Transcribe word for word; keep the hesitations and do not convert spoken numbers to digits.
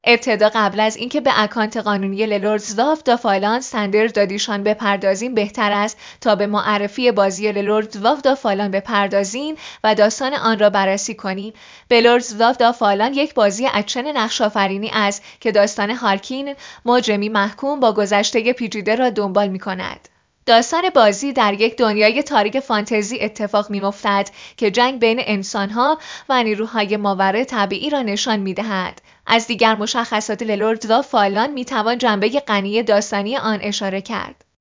ابتدا قبل از اینکه به اکانت قانونی للوردز واف دا فالان سندر دادیشان بپردازیم بهتر است تا به معرفی بازی للوردز واف دا فالان بپردازیم و داستان آن را بررسی کنیم. للوردز واف دا فالان یک بازی اکشن نقش‌آفرینی است که داستان هارکین، مجرمی محکوم با گذشته پیچیده را دنبال می‌کند. داستان بازی در یک دنیای تاریک فانتزی اتفاق می‌افتد که جنگ بین انسان‌ها و نیروهای ماورای طبیعی را نشان می‌دهد. از دیگر مشخصات للوردز واف فالان می‌توان جنبه غنی داستانی آن اشاره کرد.